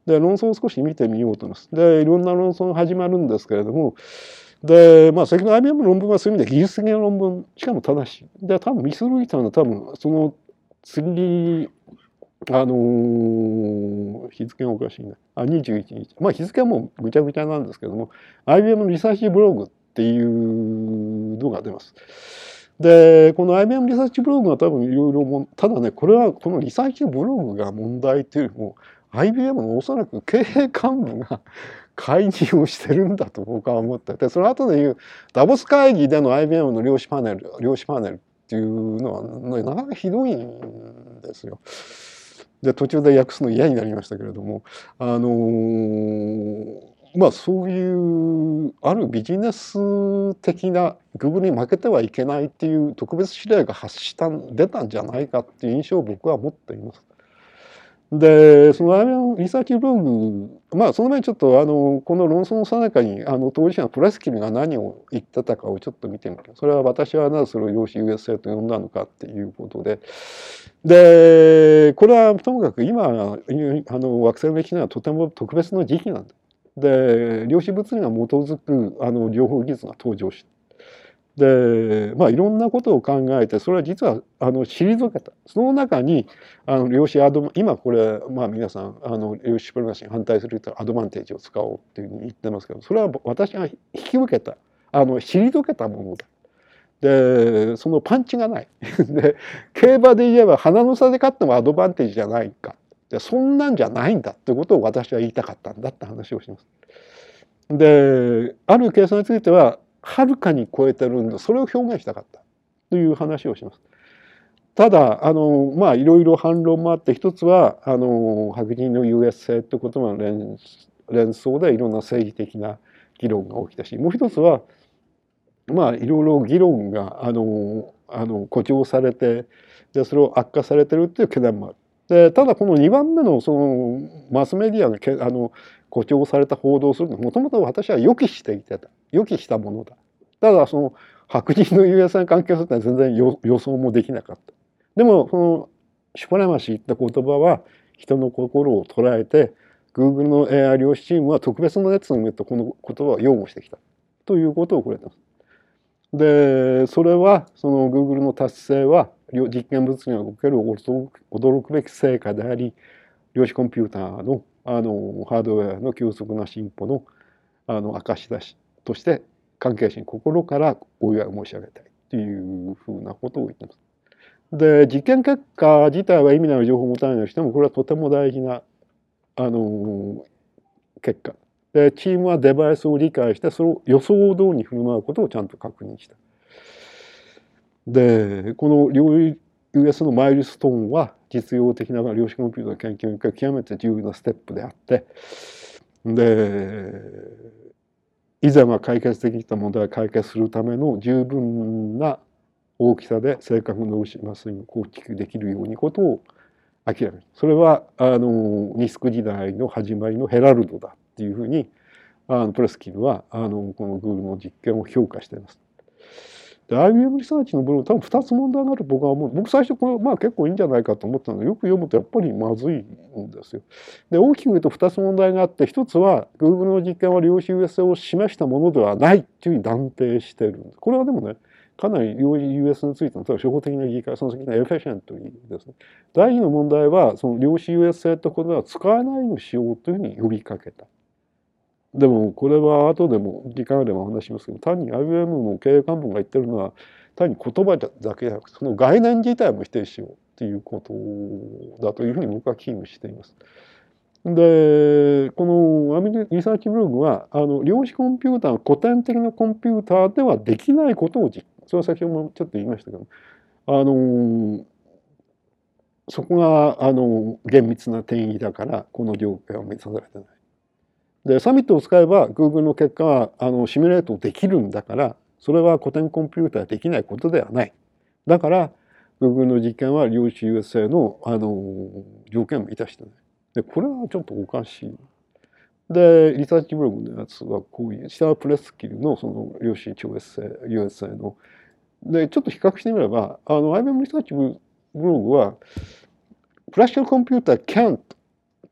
で論争を少し見てみようと思います。でいろんな論争が始まるんですけれども、で先ほど IBM の論文はそういう意味で技術的な論文しかも正しい。で多分ミスルイターの多分その次日付がおかしいな。21日。日付はもうぐちゃぐちゃなんですけども、IBM のリサーチブログっていうのが出ます。で、この IBM リサーチブログは多分いろいろただね、これはこのリサーチブログが問題というよりも、IBM のおそらく経営幹部が介入をしてるんだと僕は思ってて、その後で言うダボス会議での IBM の量子パネルっていうのはなかなかひどいんですよ。で途中で訳すの嫌になりましたけれども、そういうあるビジネス的なGoogleに負けてはいけないっていう特別指令が出たんじゃないかっていう印象を僕は持っています。でその IBM リサーチブログその前にちょっとこの論争の最中に当事者のプレスキルが何を言ってたかをちょっと見てみる。それは私はなぜそれを量子優越性と呼んだのかっていうことで、これはともかく今惑星の歴史にはとても特別な時期なんだ。で量子物理が基づく情報技術が登場してでいろんなことを考えてそれは実は退けた。その中に量子今これ皆さん量子プログラムに反対する人はアドバンテージを使おうっていうふうに言ってますけど、それは私が引き受けた退けたものだ。でそのパンチがないで競馬で言えば鼻の差で勝ってもアドバンテージじゃないか、でそんなんじゃないんだってことを私は言いたかったんだって話をします。である計算についてははるかに超えてるんでそれを表現したかったという話をします。ただいろいろ反論もあって、一つは白人の優越性ってことの連想でいろんな政治的な議論が起きたし、もう一つはいろいろ議論が誇張されてでそれを悪化されてるっていう懸念もある。でただこの2番目のそのマスメディアが誇張された報道をするのはもともと私は予期したものだ。ただその白人の優越性に関係するのは全然予想もできなかった。でもそのシュパレマシーって言葉は人の心を捉えて Google の AI 量子チームは特別な熱を持ってこの言葉を擁護してきたということを触れてます。でそれはその Google の達成は実験物理における驚くべき成果であり、量子コンピューターのハードウェアの急速な進歩の証だしとして関係者に心からお祝いを申し上げたいというふうなことを言ってます。で実験結果自体は意味のある情報を持たないとしてもこれはとても大事な結果で、チームはデバイスを理解してそれを予想通りに振る舞うことをちゃんと確認した。でこのUS のマイルストーンは実用的な量子コンピューターの研究に極めて重要なステップであって、で以前は解決できた問題を解決するための十分な大きさで正確なマスに構築できるようにことを明らかに。それはニスク時代の始まりのヘラルドだっていうふうにプレスキルはこの Google の実験を評価しています。で IBM リサーチのブログ多分2つ問題がある僕は思う。僕最初これ結構いいんじゃないかと思ったのでよく読むとやっぱりまずいんですよ。で大きく言うと2つ問題があって、一つは Google の実験は量子優越性を示したものではないっていうふうに断定しているんです。これはでもねかなり量子優越についての初歩的な議会、その先のエフェシェントリーですね。第二の問題はその量子優越性ってことは使えないようにしようというふうに呼びかけた。でもこれは後でも時間あればお話しますけど、単に IBM の経営幹部が言ってるのは単に言葉だけじゃなくてその概念自体も否定しようっていうことだというふうに僕は危惧しています。でこのリサーチブログは量子コンピューターの古典的なコンピューターではできないことをそれは先ほどもちょっと言いましたけどそこが厳密な定義だからこの条件は満たされてない。でサミットを使えば Google の結果はシミュレートできるんだから、それは古典コンピューターできないことではない。だから Google の実験は量子優越性の条件を満たしてない。でこれはちょっとおかしい。でリサーチブログのやつはこういう下はプレスキルのその量子優越性のでちょっと比較してみればIBM リサーチブログはクラシカルコンピューター can't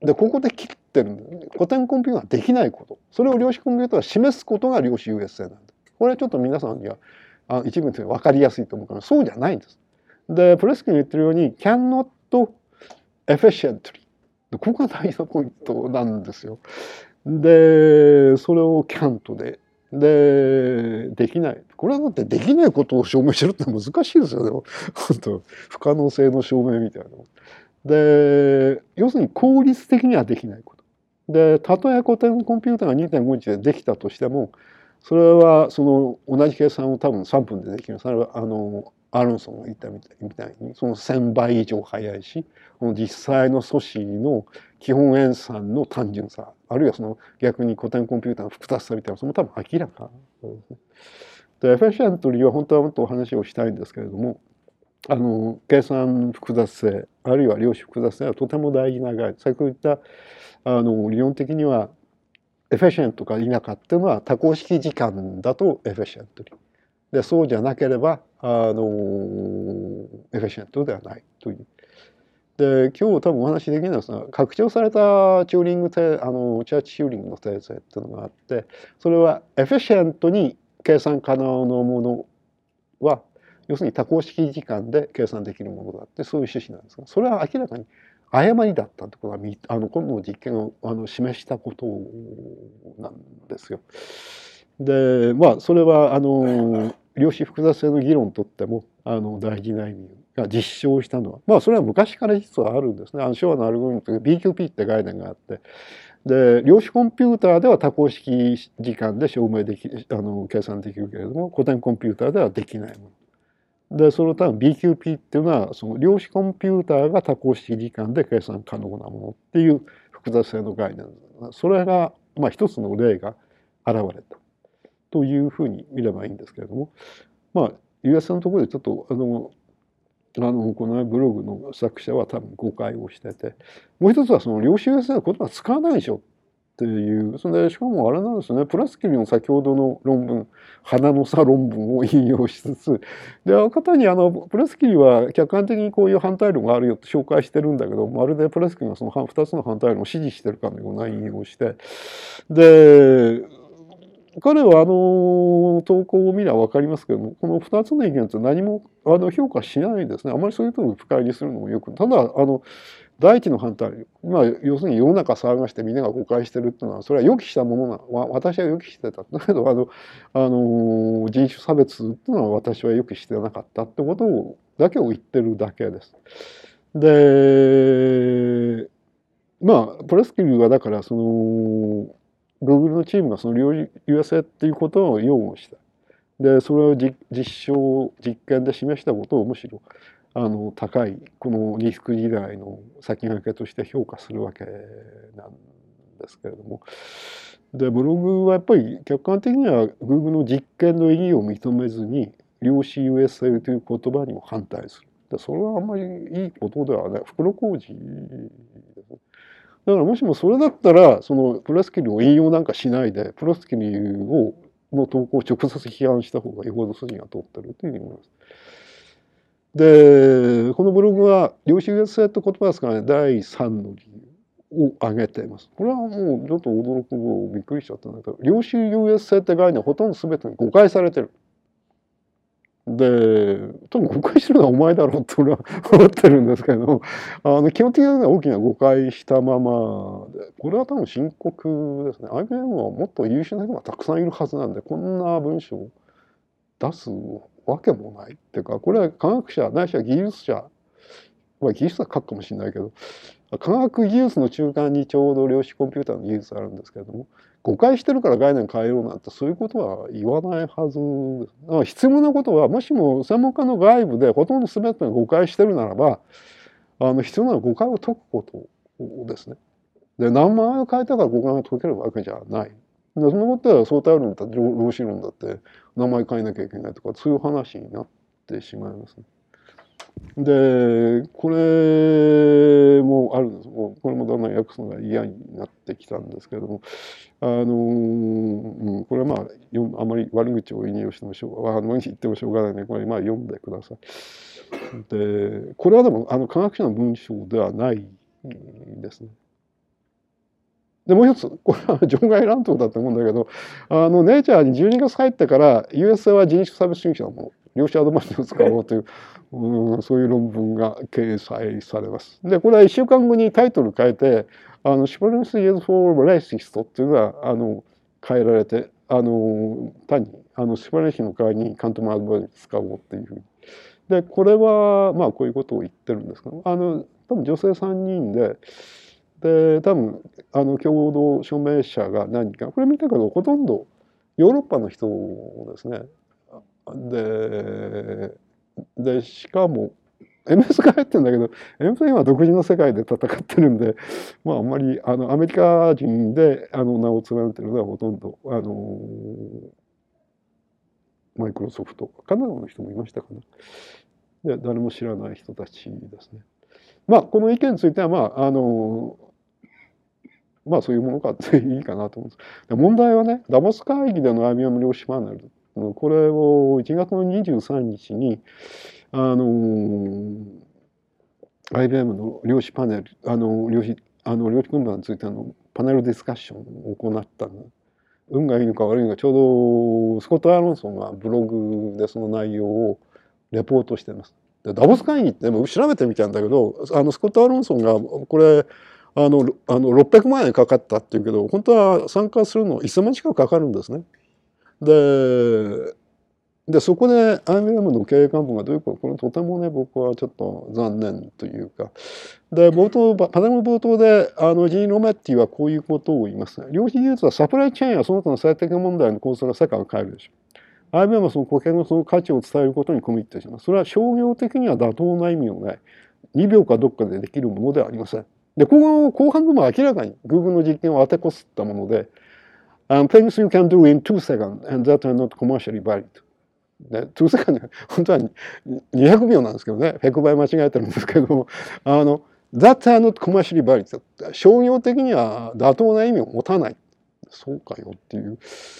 でここで切ってるんだよね。古典コンピューターができないこと、それを量子コンピューターが示すことが量子優越性なんだ。これはちょっと皆さんには一部に分かりやすいと思うから、そうじゃないんです。でプレスキンが言ってるように cannot efficiently、 ここが大事なポイントなんですよ。でそれをキャントできない、これはだってできないことを証明するって難しいですよね。本当不可能性の証明みたいな。で要するに効率的にはできないことで、たとえ古典コンピューターが 2.5 日でできたとしても、それはその同じ計算を多分3分でできる。それはアーロンソンが言ったみたいにその1000倍以上早いし、この実際の素子の基本演算の単純さ、あるいはその逆に古典コンピューターの複雑さみたいな、それも多分明らかですね。でエフェシェントリーは本当はもっとお話をしたいんですけれども、計算複雑性あるいは量子複雑性はとても大事な概念。先ほど言った理論的にはエフェシェントか否かっていうのは多項式時間だとエフェシェントで、そうじゃなければエフェシェントではないという。で今日多分お話しできないのは拡張されたチューリングチャーチ・チューリングの定性っていうのがあって、それはエフェシェントに計算可能なものは要するに多項式時間で計算できるものだってそういう趣旨なんですが、それは明らかに誤りだったということは今度の実験を示したことなんですよ。でそれは量子複雑性の議論にとっても大事な意味が実証したのはそれは昔から実はあるんですね。昭和のアルゴリズムという BQP って概念があって、で量子コンピューターでは多項式時間で証明でき計算できるけれども、古典コンピューターではできないもので、その多分 BQP っていうのはその量子コンピューターが多項式時間で計算可能なものっていう複雑性の概念、それが一つの例が現れたというふうに見ればいいんですけれども、US のところでちょっとこのブログの作者は多分誤解をしてて、もう一つはその量子優越性の言葉使わないでしょっていう、それでしかもあれなんですね、プラスキリの先ほどの論文花の差論文を引用しつつ、であの方にプラスキリは客観的にこういう反対論があるよって紹介してるんだけど、まるでプラスキリがその2つの反対論を支持してるかのような引用をして、で彼は投稿を見れば分かりますけども、この2つの意見って何も評価しないですね。あまりそういうところを深入りするのもよく、ただ第一の反対、要するに世の中騒がしてみんなが誤解してるっていうのはそれは予期したものな、私は予期してた。だけど人種差別っていうのは私は予期してなかったってことだけを言ってるだけです。でプレスキルはだからそのGoogle のチームがその量子優越性っていうことを擁護した。でそれを実験で示したことをむしろ高いこのリスク時代の先駆けとして評価するわけなんですけれども、でブログはやっぱり客観的には Google の実験の意義を認めずに量子優越性という言葉にも反対する。でそれはあんまりいいことではない、袋小路ですね。だからもしもそれだったらそのプレスキルを引用なんかしないでプレスキルの投稿を直接批判した方がよほど筋が通ってるというふうに思います。でこのブログは量子優越性って言葉ですからね、第3の理由を挙げています。これはもうちょっと驚くびっくりしちゃったんだけど、量子優越性って概念はほとんど全てに誤解されてる。で多分誤解してるのはお前だろうって俺は思ってるんですけど、基本的には大きな誤解したままで、これは多分深刻ですね。IBM はもっと優秀な人がたくさんいるはずなんで、こんな文章を出すわけもないっていうか、これは科学者ないしは技術者、技術者書くかもしれないけど、科学技術の中間にちょうど量子コンピューターの技術あるんですけれども、誤解してるから概念変えようなんてそういうことは言わないはずです。だから必要なことは、もしも専門家の外部でほとんど全てが誤解してるならば、必要なのは誤解を解くことですね。で何万円を変えたから誤解が解けるわけじゃない。でそのことは相対論だって量子論だって名前変えなきゃいけないとかそういう話になってしまいますね。でこれもあるんです。これもだんだん訳すのが嫌になってきたんですけれども、これはあまり悪口を引用しても言ってもしょうがないので、これ読んでください。でこれはでも科学者の文章ではないですね。 で、もう一つ、これは場外乱闘だと思うんだけど、ネイチャーに12月入ってから、USA は人種差別主義者も量子アドバンテージを使おうという、そういう論文が掲載されます。で、これは1週間後にタイトル変えて、シュパルス・イエズ・フォー・レイシストっていうのが、変えられて、単に、シュパルスの代わりにカントマン・アドバンテージ使おうっていうふうに。で、これは、まあ、こういうことを言ってるんですけど、多分女性3人で、で、多分、共同署名者が何人か、これ見たけど、ほとんどヨーロッパの人ですね。で、しかも、MS が入ってるんだけど、MS は今独自の世界で戦ってるんで、まあ、あんまり、アメリカ人で、名を連ねてるのはほとんど、マイクロソフト、カナダの人もいましたかな。で、誰も知らない人たちですね。まあ、この意見については、まあ、まあそういうものかっていいかなと思うんです。問題はね、ダボス会議での IBM 量子パネル、これを1月の23日に、IBM の量子パネル、量子分断についてパネルディスカッションを行ったの。運がいいのか悪いのか、ちょうどスコット・アロンソンがブログでその内容をレポートしています。でダボス会議って調べてみたんだけど、スコット・アロンソンがこれ600万円かかったっていうけど、本当は参加するの1000万近くかかるんですね。で、そこで IBM の経営幹部がどういうか、これとてもね、僕はちょっと残念というか。で、パネルの冒頭で、ジーン・ロメッティはこういうことを言います。量子技術はサプライチェーンやその他の最適問題の構想が世界を変えるでしょう。IBM はその顧客のその価値を伝えることにコミットします。それは商業的には妥当な意味のない、2秒かどっかでできるものではありません。で、ここの後半部分は明らかに Google の実験を当てこすったもので、things you can do in 2 seconds and that are not commercially valid. 2 seconds 本当は200秒なんですけどね、100倍間違えてるんですけども、that are not commercially valid. 商業的には妥当な意味を持たない。そうかよっていう。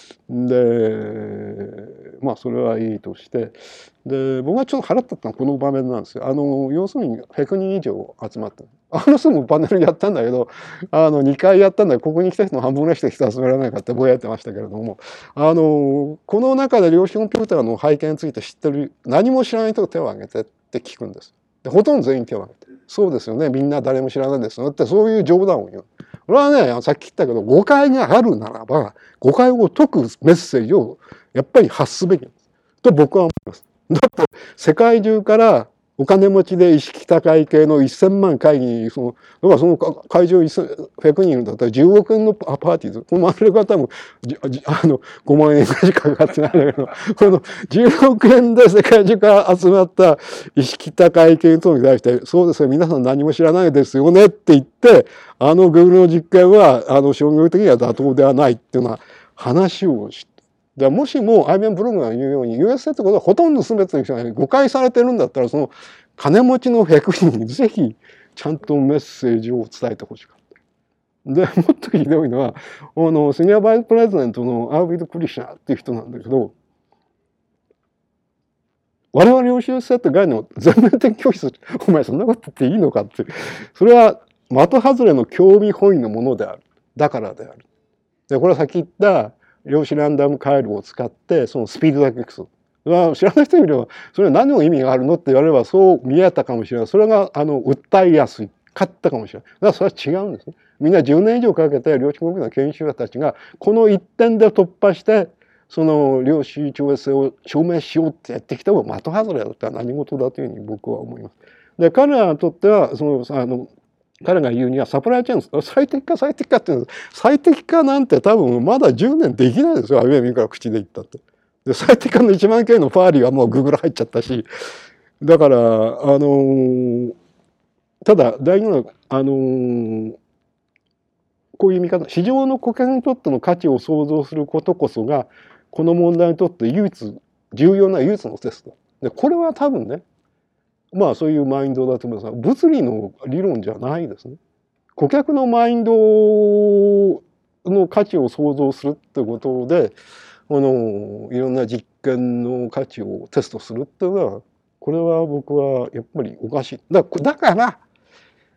で、まあそれはいいとして、で、僕がちょっと腹立ったのはこの場面なんですよ。要するに100人以上集まって、人もパネルやったんだけど、2回やったんだけど、ここに来た人の半分ぐらいしか人集められないかってぼやってましたけれども、この中で量子コンピューターの背景について知ってる、何も知らない人が手を挙げてって聞くんです。で、ほとんど全員手を挙げて。そうですよね。みんな誰も知らないですよって、そういう冗談を言う。これはね、さっき言ったけど、誤解があるならば、誤解を解くメッセージをやっぱり発すべきなんです。と僕は思います。だって、世界中からお金持ちで意識高い系の1000万会議に、その会場100人いるんだったら10億円のパーティーです。この周りが多分、5万円ぐらいしかかかってないんだけど、この10億円で世界中から集まった意識高い系の人に対して、そうですね、皆さん何も知らないですよねって言って、Google の実験は、商業的には妥当ではないっていうような話をして、もしも IBM ブログが言うように USA ってことはほとんど全ての人が誤解されてるんだったら、その金持ちの100人にぜひちゃんとメッセージを伝えてほしかった。で、もっとひどいのは、シニアバイスプレゼントのアービッド・クリシャーっていう人なんだけど、我々量子性って概念を全面的拒否する。お前そんなこと言っていいのかって。それは的外れの興味本位のものである。だからである。で、これはさっき言った量子ランダム回路を使ってそのスピードだけ競う。知らない人に見ればそれは何の意味があるのって言われればそう見えたかもしれない。それが訴えやすい。勝ったかもしれない。だからそれは違うんですね。みんな10年以上かけて量子コンピューターの研究者たちがこの一点で突破してその量子超越性を証明しようってやってきた方が的外れだったら何事だというふうに僕は思います。で彼らにとっては彼が言うにはサプライチェーン最適化っていうのは最適化なんて多分まだ10年できないですよ。IBM から口で言ったって。で最適化の1万件のファーリーはもう Google 入っちゃったし、だからただ大事なこういう見方、市場の顧客にとっての価値を創造することこそがこの問題にとって重要な唯一のテストで、これは多分ね、まあそういうマインドだと思いますが、物理の理論じゃないですね。顧客のマインドの価値を創造するってことでいろんな実験の価値をテストするっていうのは、これは僕はやっぱりおかしい。だから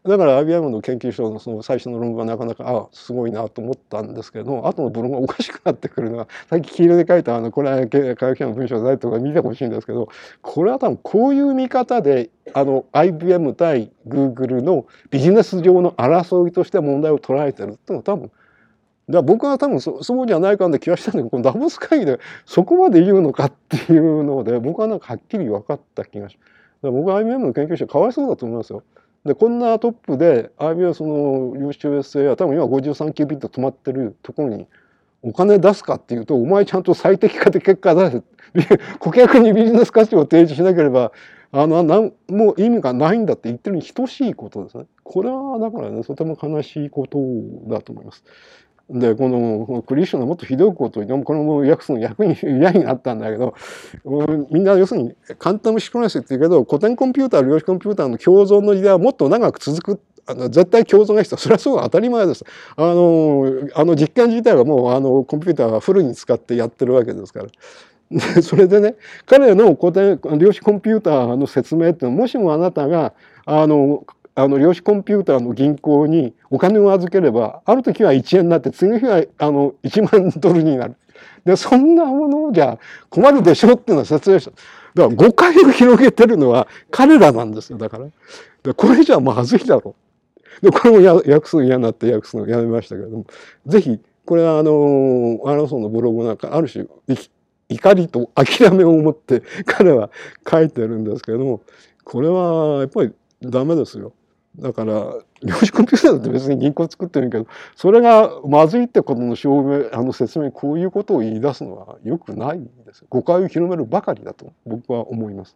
だから IBM の研究所のその最初の論文はなかなかすごいなと思ったんですけど、後のブログがおかしくなってくるのは、さっき黄色で書いたこれは科学者の文章だとか見てほしいんですけど、これは多分こういう見方でIBM 対 Google のビジネス上の争いとして問題を捉えてるっていうのは多分、僕は多分そうじゃないかって気がしたんだけど、このダボス会議でそこまで言うのかっていうので、僕はなんかはっきり分かった気がします。僕は IBM の研究者かわいそうだと思いますよ。でこんなトップで IBM その優秀性は多分今53キュービット止まってるところにお金出すかっていうと、お前ちゃんと最適化で結果出せ。顧客にビジネス価値を提示しなければもう意味がないんだって言ってるに等しいことですね。これはだからね、とても悲しいことだと思います。でこのクリスチャンのもっとひどいことを言ってこれも訳すの逆に嫌になったんだけど、みんな要するに簡単無シクロナスって言うけど、古典コンピューター量子コンピューターの共存の時代はもっと長く続く。絶対共存が必要。それはすごい当たり前です。実験自体はもうコンピューターはフルに使ってやってるわけですから。でそれでね、彼の古典量子コンピューターの説明っていうのは、もしもあなたが量子コンピューターの銀行にお金を預ければ、ある時は1円になって、次の日は1万ドルになる。で、そんなものじゃ困るでしょっていうのは説明した。だから誤解を広げてるのは彼らなんですよ、だから。でこれじゃまずいだろう。で、これも訳すの嫌になって訳すのやめましたけれども、ぜひ、これはアラソンのブログなんか、ある種、怒りと諦めを持って彼は書いてるんですけれども、これはやっぱりダメですよ。だから量子コンピューターだって別に銀行作ってるけど、それがまずいってことの証明説明、こういうことを言い出すのは良くないんです。誤解を広めるばかりだと僕は思います。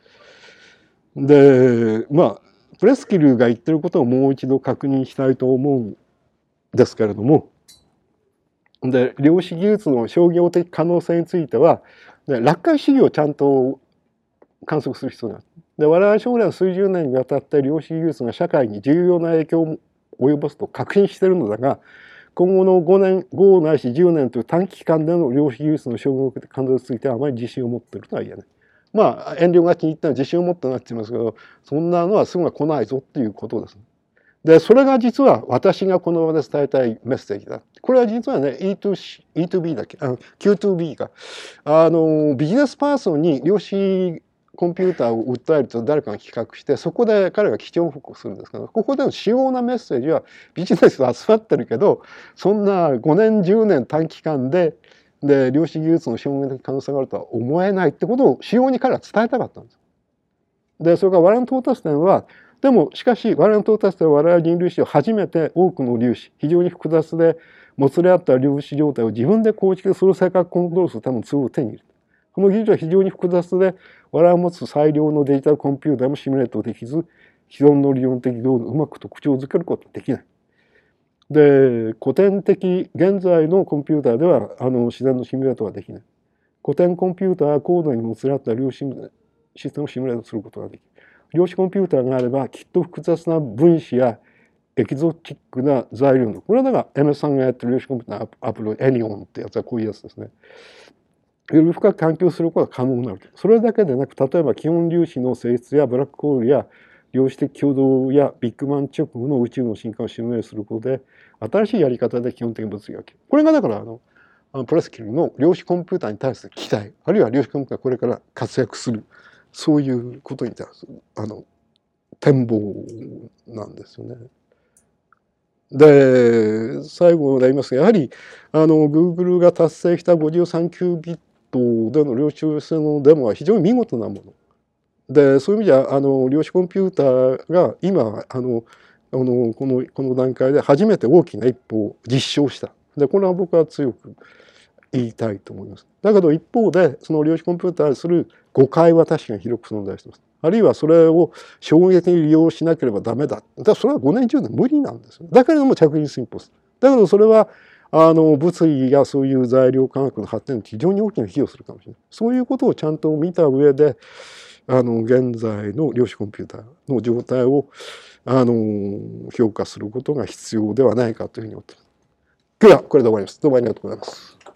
でプレスキルが言ってることをもう一度確認したいと思うんですけれども、で量子技術の商業的可能性については、楽観主義をちゃんと観測する必要がある。で我々は将来数十年にわたって量子技術が社会に重要な影響を及ぼすと確信しているのだが、今後の5ないし10年という短期間での量子技術の商業的可能性についてはあまり自信を持っているとは言えない。遠慮がちに言ったら自信を持ってなって言いますけど、そんなのはすぐは来ないぞっていうことです。でそれが実は私がこの場で伝えたいメッセージだ。これは実はね E2B だっけQ2B かビジネスパーソンに量子コンピューターを訴えると誰かが企画して、そこで彼が基調報告するんですけど、ここでの主要なメッセージはビジネスは集まってるけど、そんな5年10年短期間で量子技術の証明的可能性があるとは思えないってことを主要に彼は伝えたかったんです。でそれから我々の到達点は、でもしかし我々の到達点は我々人類史上初めて多くの粒子、非常に複雑でもつれ合った粒子状態を自分で構築する正確コントロールするためのツールを手に入れる。この技術は非常に複雑で、我々が持つ最良のデジタルコンピューターもシミュレートできず、既存の理論的道具をうまく特徴づけることができない。で、古典的、現在のコンピューターでは自然のシミュレートができない。古典コンピューターは高度にもつれ合った量子システムをシミュレートすることができる。量子コンピューターがあれば、きっと複雑な分子やエキゾチックな材料の、これはだから MS さんがやってる量子コンピューターのアプリ、エニオンってやつはこういうやつですね。より深く探求することが可能になる。それだけでなく、例えば基本粒子の性質やブラックホールや量子的共同やビッグバン直後の宇宙の進化をシミュレートすることで、新しいやり方で基本的物理が起きる。これがだからプレスキルの量子コンピューターに対する期待、あるいは量子コンピューターがこれから活躍する、そういうことに対する展望なんですよね。で最後で言いますが、やはりGoogle が達成した53キュービットでの量子性のデモは非常に見事なもので、そういう意味では量子コンピューターが今この段階で初めて大きな一歩を実証した。でこれは僕は強く言いたいと思います。だけど一方でその量子コンピューターにする誤解は確かに広く存在しています。あるいはそれを衝撃に利用しなければダメだ。だからそれは5年10年無理なんですよ。だけれども着実進歩する。だけどそれは物理やそういう材料科学の発展に非常に大きな寄与するかもしれない。そういうことをちゃんと見た上で現在の量子コンピューターの状態を評価することが必要ではないかというふうに思っています。今日はこれで終わります。どうもありがとうございます。